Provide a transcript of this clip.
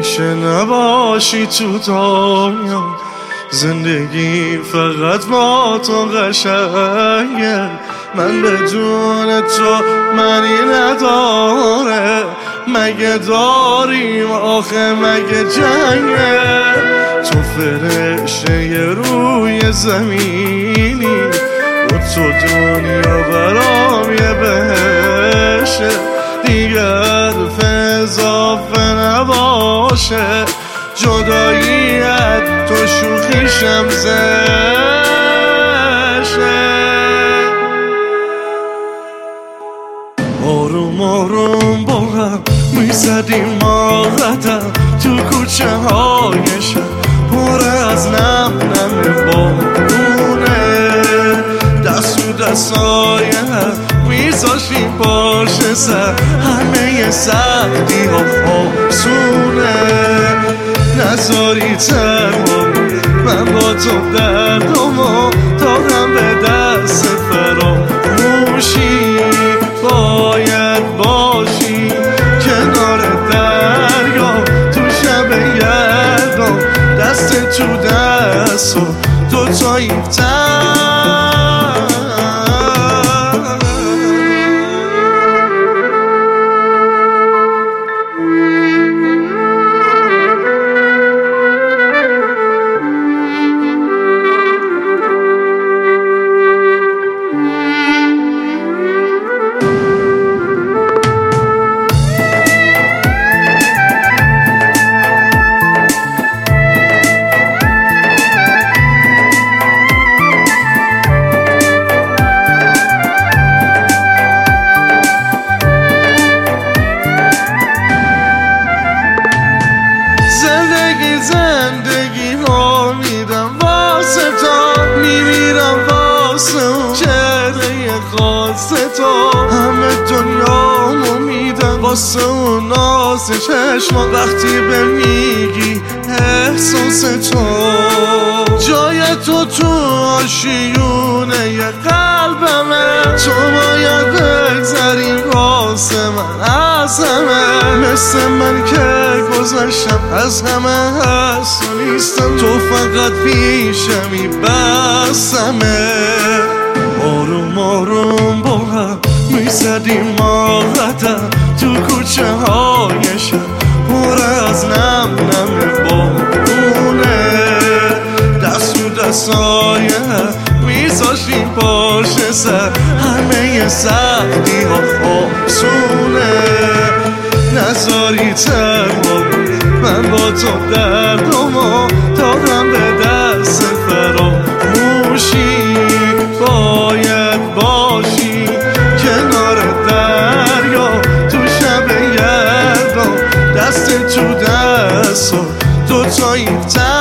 که نباشی تو دنیا، زندگی فقط با تو قشنگه. من بدون تو معنی نداره، مگه داریم آخه مگه جنگه؟ تو فرشته روی زمینی و تو دنیا برام یه بهشه، دیگر اضافه نباشه. جداییت تو شوخیشم زشه. آروم آروم با هم میزدیم ما قدم تو کوچه های شب، پر از نم بارونه. دست تو دستای هم میذاشتیم پشت سر، همه سختی ها آسونه. نذاری تنها من با تو دردمو دادم به دست فراموشی. باید باشی کنار دریا تو شب گردان، دست تو دست و دوتایی زندگی رو میدم واسه تو، میمیرم واسه اون چهره خاص تو. همه دنیامو میدم واسه اون ناز چشما، وقتی به میگی احساس تو. جای تو آشیونه ی قلبمه، تو باید بگذری واسه من از همه. مثل من که گذشتم از همه هست و نیستم، تو فقط پیشمی بسمه. آروم آروم با هم میزدیم ما قدم تو کوچه های شب، پر از نم بارونه. دست تو دستای هم میذاشتیم پشت سر، همه سختی ها آسونه. نذاری تنها من با تو دردمو دادم به دست فراموشی. باید باشی کنار دریا تو شب گردان، دست تو دست و دوتایی